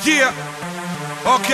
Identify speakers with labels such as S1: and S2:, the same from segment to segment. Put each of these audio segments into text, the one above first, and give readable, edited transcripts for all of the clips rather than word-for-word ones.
S1: yeah. Ok.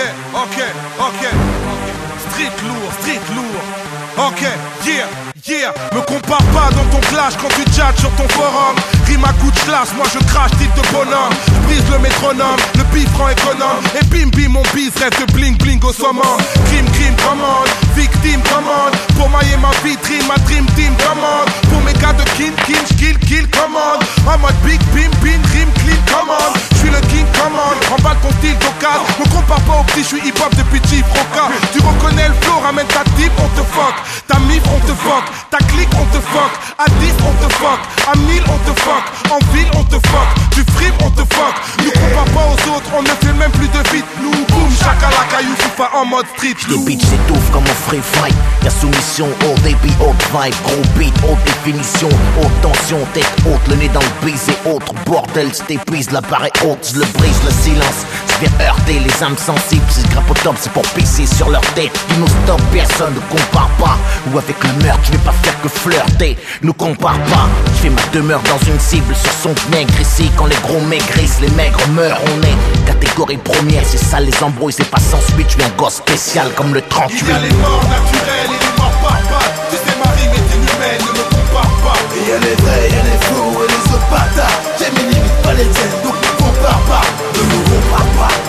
S1: Street lourd. Ok, yeah. Me compare pas dans ton clash quand tu tchatches sur ton forum. Rime à coup de classe, moi je crache type de bonhomme. Je brise le métronome, le bif rend économe. Et bim bim mon bis reste de bling bling au summum. Crime commande, victime commande. Pour mailler ma vitrine, ma dream team commande. Pour mes gars de kill commande. En mode big bim bim, rime clean commande. J'suis le king commande, remballe ton style d'occasion. Me compare pas au petit, j'suis hip hop depuis Chief Roca. Tu reconnais le flow, ramène ta type, on te fuck. Ta mif, on te fuck. Ta clique, on te fuck. À 10, on te fuck. À 1000, on te fuck. En ville, on te fuck. Tu frimes, on te fuck. Nous compare pas aux autres, on ne fait même plus de beat. Nous, boum, chakalaka, Youssoufa en mode street.
S2: Les beats s'étouffent comme on free fight. Y'a soumission, haut débit, haute vibe. Gros beat, haute définition, haute tension, tête haute, le nez dans le baiser, autre bordel, t'épuise, l'appareil haute, je le brise, le silence. Je viens heurter les âmes sensibles. Si je grappe au top, c'est pour pisser sur leur tête. Tu nous stop, personne ne compare pas. Ou avec le meurtre, je vais pas faire que flirter. Nous compare pas. Je fais ma demeure dans une cible sur son nègre. Ici, quand les gros maigrissent, les maigres meurent. On est catégorie première, c'est ça les embrouilles. C'est pas sans suite, je suis un gosse spécial comme le 38.
S1: Il y a les morts naturels et les morts barbares. Tu sais, ma rime est inhumaine, ne me compare pas.
S3: Et y'a les vrais, y'a les faux et les autres bâtards. J'ai mes limites, pas les tiennes, donc ne compare pas. Ne me compare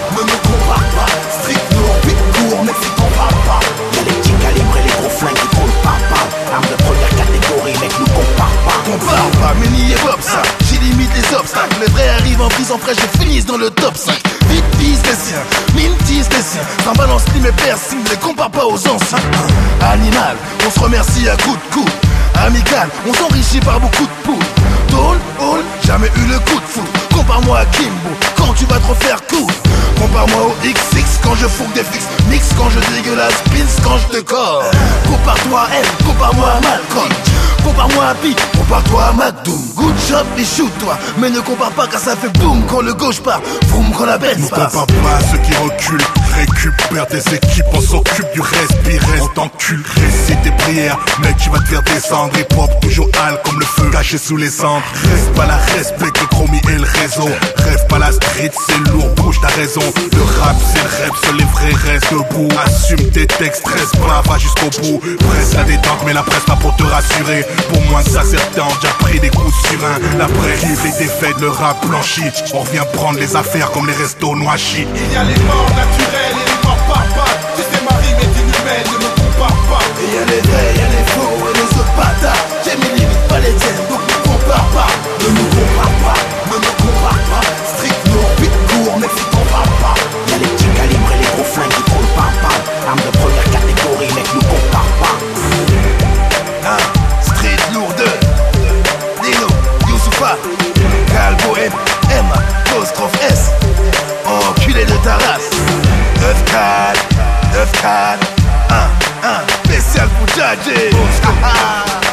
S3: pas. Strict lourd, vite court, mais si compare pas.
S2: Y'a les petits calibres et les gros flingues qui trouvent pas. Armes de première catégorie, mec, nous compare pas.
S3: Compare pas, mais n'y est Bob ça. J'ai limite les obstacles. Les vrais arrivent en prison fraîche, je finisse dans le top 5. Vite vise les siens, mine tease les siens. Sans balance ni mes piercings, ne les compare pas aux anciens. Animal, on se remercie à coup de coude. Amical, on s'enrichit par beaucoup de poudre. Tôle, hall, jamais eu le coup de foudre. Compare-moi à Kimbo, quand tu vas te refaire coudre. Compare-moi au XX quand je fouque des fixes. Mix quand je dégueulasse, pins quand je te corps. Compare-toi à elle, compare-moi à Malcolm. Compare-moi à Pi, compare-toi à McDoom. Good job et shoot-toi, mais ne compare pas car ça fait boum quand le gauche part, vroom quand la bête passe.
S4: Ne compare pas à ceux qui reculent, récupère tes équipes, on s'occupe du respire, on t'encule. Récite tes prières, mec tu vas te faire descendre. Hip hop toujours hal comme le feu caché sous les cendres. Reste pas la respecte le chromie et le réseau. Rêve pas la street, c'est lourd, bouge t'as raison. Le rap c'est le rap, seuls les vrais restent debout. Assume tes textes, stress pas, va jusqu'au bout. Presse la détente mais la presse pas pour te rassurer. Pour moi ça certains ont déjà pris des coups sur un. La brève, les défaites, le rap blanchi. On revient prendre les affaires comme les restos noachis.
S1: Il y a les morts naturels et les morts barbares. Tu sais ma rime est inhumaine, ne me compare pas.
S3: Et y'a les vrais, y'a les faux et les autres bâtards. J'ai mes limites, pas les tiennes, donc ne compare pas. Ne me compare pas. Strict lourd, vite court, mais si compare pas.
S2: Y'a les petits calibres et les gros flingues qui trouvent pas. Armes de première catégorie, mec, nous compare pas.
S3: Street lourde. Dino, Youssoufa, Calbo M, apostrophe S. Enculé de ta race. 9-4, 1, spécial pour Jadje.